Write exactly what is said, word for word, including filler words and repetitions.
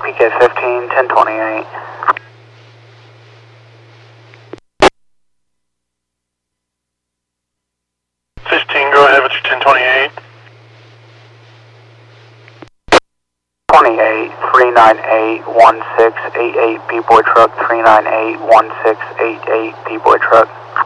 P K fifteen, ten twenty-eight. fifteen, go ahead with your ten twenty-eight. twenty-eight, three nine eight, one six eight eight, B-Boy truck, three nine eight, one six eight eight, B-Boy truck.